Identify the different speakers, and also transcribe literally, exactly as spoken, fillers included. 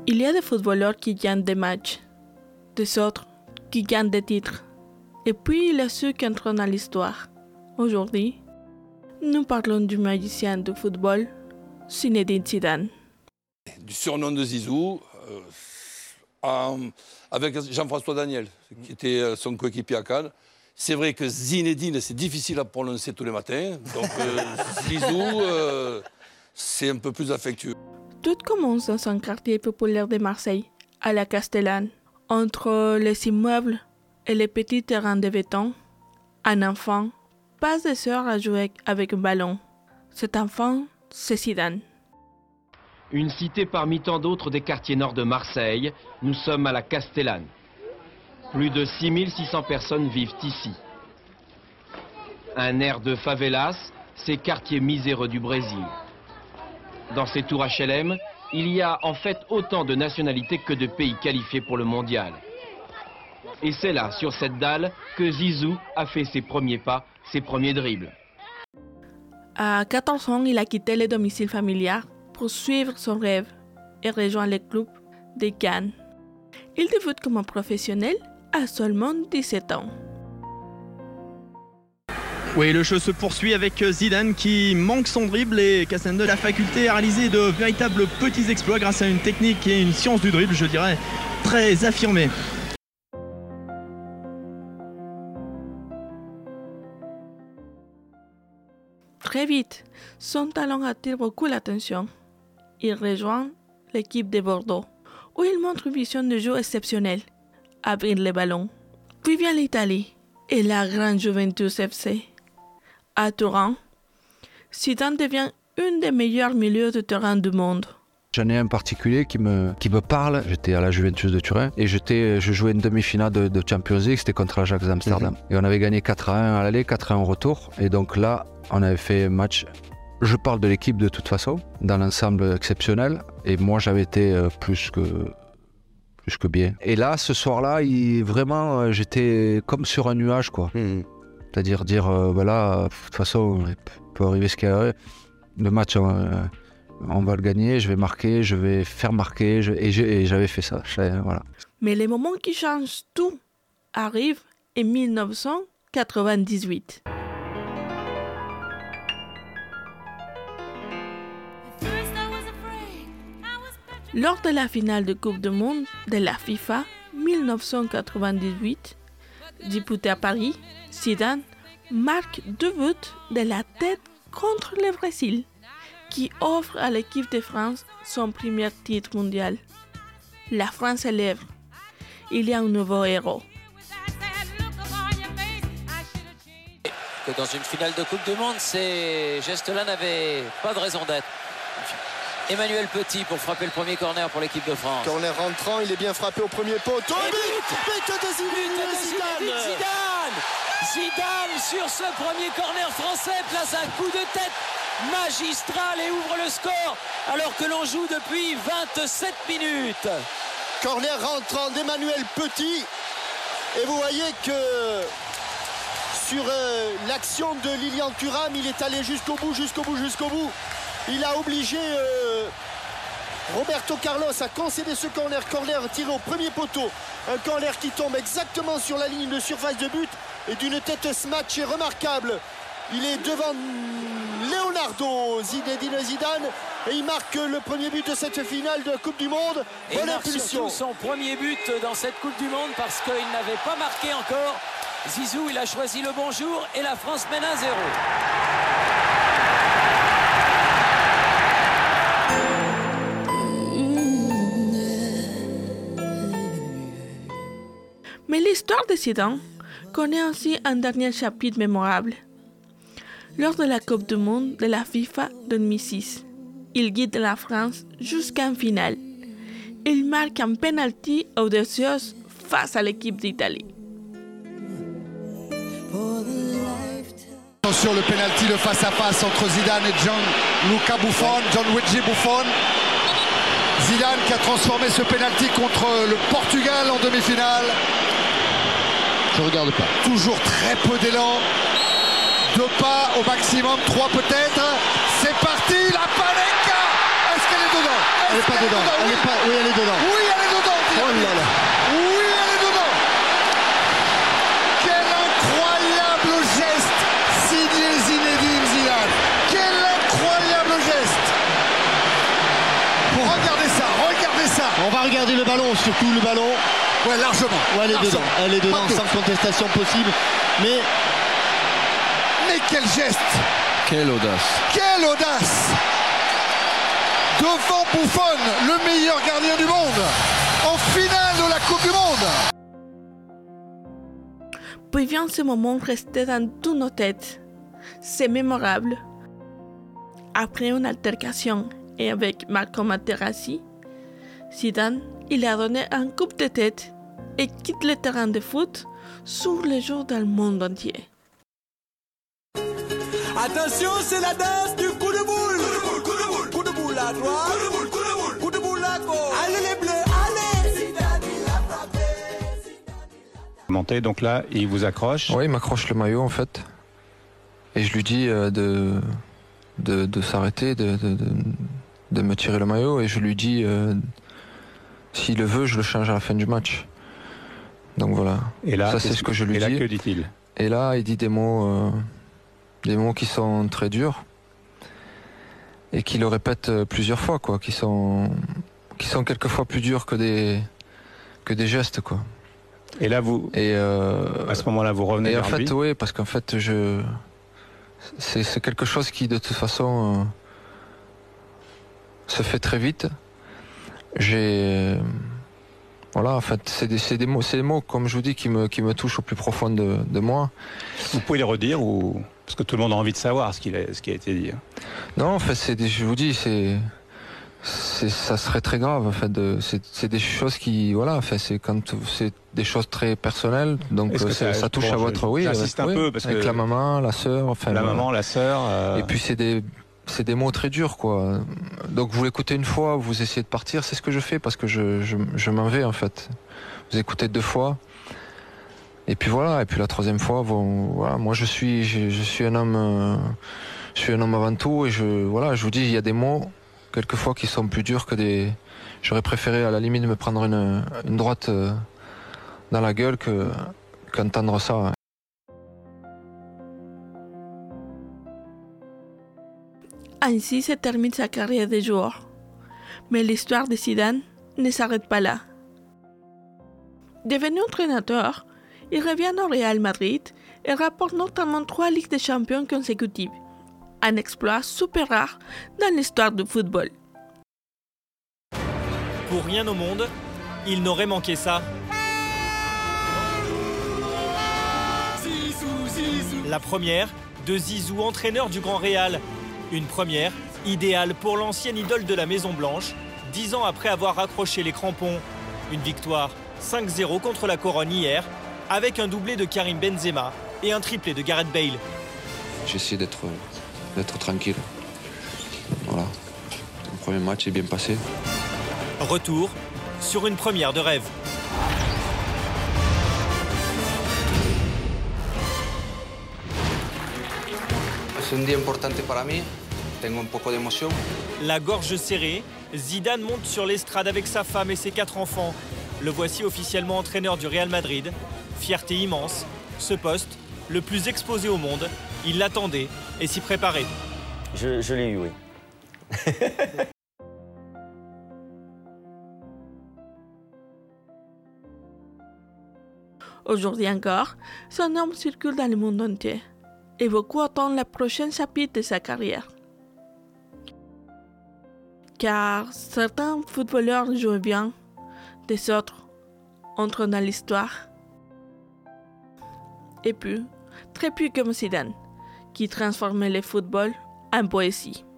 Speaker 1: Il y a des footballeurs qui gagnent des matchs, des autres qui gagnent des titres. Et puis il y a ceux qui entrent dans l'histoire. Aujourd'hui, nous parlons du magicien de football, Zinedine Zidane.
Speaker 2: Du surnom de Zizou, euh, en, avec Jean-François Daniel, qui était son coéquipier à Cannes. C'est vrai que Zinedine, c'est difficile à prononcer tous les matins. Donc euh, Zizou, euh, c'est un peu plus affectueux.
Speaker 1: Tout commence dans un quartier populaire de Marseille, à la Castellane. Entre les immeubles et les petits terrains de béton, un enfant passe des heures à jouer avec un ballon. Cet enfant, c'est Zidane.
Speaker 3: Une cité parmi tant d'autres des quartiers nord de Marseille, nous sommes à la Castellane. Plus de six mille six cents personnes vivent ici. Un air de favelas, ces quartiers miséreux du Brésil. Dans ces tours H L M, il y a en fait autant de nationalités que de pays qualifiés pour le mondial. Et c'est là, sur cette dalle, que Zizou a fait ses premiers pas, ses premiers dribbles.
Speaker 1: À quatorze ans, il a quitté le domicile familial pour suivre son rêve et rejoint le club de Cannes. Il débute comme un professionnel à seulement dix-sept ans.
Speaker 4: Oui, le jeu se poursuit avec Zidane qui manque son dribble et Cassende a la faculté à réaliser de véritables petits exploits grâce à une technique et une science du dribble, je dirais, très affirmée.
Speaker 1: Très vite, son talent attire beaucoup l'attention. Il rejoint l'équipe de Bordeaux, où il montre une vision de jeu exceptionnelle, avec les ballons. Puis vient l'Italie et la grande Juventus F C. À Turin, Zidane devient une des meilleurs milieux de terrain du monde.
Speaker 5: J'en ai un particulier qui me, qui me parle. J'étais à la Juventus de Turin et j'étais, je jouais une demi-finale de, de Champions League, c'était contre l'Ajax d'Amsterdam. Mmh. Et on avait gagné quatre à un à l'aller, quatre à un au retour. Et donc là, on avait fait un match. Je parle de l'équipe de toute façon, dans l'ensemble exceptionnel. Et moi, j'avais été plus que, plus que bien. Et là, ce soir-là, il, vraiment, j'étais comme sur un nuage, quoi. Mmh. C'est-à-dire dire, euh, voilà, de toute façon, il peut arriver ce qu'il y a. Le match, on, euh, on va le gagner, je vais marquer, je vais faire marquer. Je, et, et j'avais fait ça. Voilà.
Speaker 1: Mais les moments qui changent tout arrivent en mille neuf cent quatre-vingt-dix-huit. Lors de la finale de Coupe du Monde de la FIFA mille neuf cent quatre-vingt-dix-huit, disputé à Paris, Zidane marque deux buts de la tête contre le Brésil, qui offre à l'équipe de France son premier titre mondial. La France célèbre. Il y a un nouveau héros.
Speaker 6: Que dans une finale de Coupe du Monde, ces gestes-là n'avaient pas de raison d'être. Emmanuel Petit pour frapper le premier corner pour l'équipe de France.
Speaker 7: Corner rentrant, il est bien frappé au premier poteau.
Speaker 6: Et but,
Speaker 7: but de Zinedine
Speaker 6: Zidane. Zidane. Zidane sur ce premier corner français place un coup de tête magistral et ouvre le score alors que l'on joue depuis vingt-sept minutes.
Speaker 7: Corner rentrant d'Emmanuel Petit. Et vous voyez que sur euh, l'action de Lilian Thuram, il est allé jusqu'au bout, jusqu'au bout, jusqu'au bout. Il a obligé euh, Roberto Carlos à concéder ce corner. Corner tiré au premier poteau. Un corner qui tombe exactement sur la ligne de surface de but et d'une tête smash et remarquable. Il est devant Leonardo Zinedine Zidane et il marque le premier but de cette finale de Coupe du Monde.
Speaker 6: Et il marque surtout son premier but dans cette Coupe du Monde parce qu'il n'avait pas marqué encore. Zizou, il a choisi le bon jour et la France mène un zéro.
Speaker 1: Mais l'histoire de Zidane connaît aussi un dernier chapitre mémorable. Lors de la Coupe du Monde de la FIFA deux mille six, il guide la France jusqu'en finale. Il marque un penalty audacieuse face à l'équipe d'Italie.
Speaker 8: Sur le penalty de face à face entre Zidane et Gianluca Buffon, Gianluigi Buffon. Zidane qui a transformé ce penalty contre le Portugal en demi-finale. Je regarde pas. Toujours très peu d'élan. Deux pas au maximum, trois peut-être. C'est parti, la Panenka. Est-ce qu'elle est dedans?
Speaker 7: elle est pas dedans. Elle est pas... Oui, elle est dedans.
Speaker 8: Oui, elle est dedans.
Speaker 7: Oh là là.
Speaker 8: Oui, elle est dedans. Quel incroyable geste signé Zinedine Zidane. Quel incroyable geste. Regardez ça, regardez ça.
Speaker 7: On va regarder le ballon, surtout le ballon.
Speaker 8: Ouais, largement.
Speaker 7: Ouais, elle est
Speaker 8: largement.
Speaker 7: dedans. Elle est dedans,
Speaker 8: Pas
Speaker 7: sans contestation possible. Mais
Speaker 8: Mais quel geste.
Speaker 5: Quelle audace.
Speaker 8: Quelle audace. Devant Buffon, le meilleur gardien du monde, en finale de la Coupe du Monde.
Speaker 1: Puis vient ce moment resté dans toutes nos têtes. C'est mémorable. Après une altercation et avec Marco Materazzi, Zidane, il a donné un coup de tête et quitte le terrain de foot sur les jours dans le monde entier.
Speaker 6: Attention, c'est la danse du coup de boule. Coup de boule, coup de boule, coup de boule à droite. Coup de boule, coup de boule, coup de boule à gauche. Allez les bleus, allez. Zidane, il a frappé.
Speaker 9: Monté, donc là, il vous accroche.
Speaker 5: Oui, il m'accroche le maillot en fait. Et je lui dis euh, de, de, de s'arrêter, de, de, de, de me tirer le maillot. Et je lui dis, euh, s'il le veut, je le change à la fin du match. Donc voilà.
Speaker 9: Et là,
Speaker 5: ça c'est ce que je lui
Speaker 9: et là,
Speaker 5: dis.
Speaker 9: que dit-il?
Speaker 5: Et là, il dit des mots, euh, des mots qui sont très durs. Et qui le répète plusieurs fois, quoi. Qui sont, qui sont quelquefois plus durs que des, que des gestes, quoi.
Speaker 9: Et là, vous,
Speaker 5: et euh,
Speaker 9: à ce moment-là, vous revenez
Speaker 5: et
Speaker 9: vers
Speaker 5: en fait,
Speaker 9: lui.
Speaker 5: oui, parce qu'en fait, je, c'est, c'est quelque chose qui, de toute façon, euh, se fait très vite. J'ai, voilà, en fait, c'est des, c'est des mots, c'est des mots, comme je vous dis, qui me, qui me touchent au plus profond de, de moi.
Speaker 9: Vous pouvez les redire ou parce que tout le monde a envie de savoir ce qu'il a, ce qui a été dit.
Speaker 5: Non, en fait, c'est des, je vous dis, c'est. C'est, ça serait très grave en fait de, c'est, c'est des choses qui voilà enfin c'est quand c'est des choses très personnelles donc
Speaker 9: Est-ce que
Speaker 5: ça,
Speaker 9: ça,
Speaker 5: ça touche
Speaker 9: bon,
Speaker 5: à votre
Speaker 9: je,
Speaker 5: oui
Speaker 9: j'insiste
Speaker 5: avec,
Speaker 9: un
Speaker 5: oui,
Speaker 9: peu parce
Speaker 5: avec
Speaker 9: que
Speaker 5: la maman la sœur enfin
Speaker 9: la
Speaker 5: voilà.
Speaker 9: maman la sœur euh...
Speaker 5: et puis c'est des c'est des mots très durs quoi donc vous l'écoutez une fois vous essayez de partir c'est ce que je fais parce que je, je, je m'en vais en fait vous écoutez deux fois et puis voilà et puis la troisième fois bon voilà moi je suis je, je suis un homme euh, je suis un homme avant tout et je voilà je vous dis il y a des mots quelquefois qui sont plus durs que des... J'aurais préféré à la limite me prendre une, une droite dans la gueule que, qu'entendre ça.
Speaker 1: Ainsi se termine sa carrière de joueur. Mais l'histoire de Zidane ne s'arrête pas là. Devenu entraîneur, il revient au Real Madrid et rapporte notamment trois Ligues des Champions consécutives. Un exploit super rare dans l'histoire du football.
Speaker 10: Pour rien au monde, il n'aurait manqué ça. La première de Zizou, entraîneur du Grand Real. Une première idéale pour l'ancienne idole de la Maison Blanche, dix ans après avoir raccroché les crampons. Une victoire cinq zéro contre la Couronne hier, avec un doublé de Karim Benzema et un triplé de Gareth Bale.
Speaker 5: J'essaie d'être, d'être tranquille. Voilà. Le premier match est bien passé.
Speaker 10: Retour sur une première de rêve.
Speaker 5: C'est un dia importante para mí. Tengo un poco de emoción.
Speaker 10: La gorge serrée, Zidane monte sur l'estrade avec sa femme et ses quatre enfants. Le voici officiellement entraîneur du Real Madrid. Fierté immense. Ce poste, le plus exposé au monde, il l'attendait et s'y préparait.
Speaker 11: Je, je l'ai eu, oui.
Speaker 1: Aujourd'hui encore, son nom circule dans le monde entier et beaucoup attendent le prochain chapitre de sa carrière. Car certains footballeurs jouent bien, des autres entrent dans l'histoire. Et puis, très peu comme Zidane, qui transformait le football en poésie.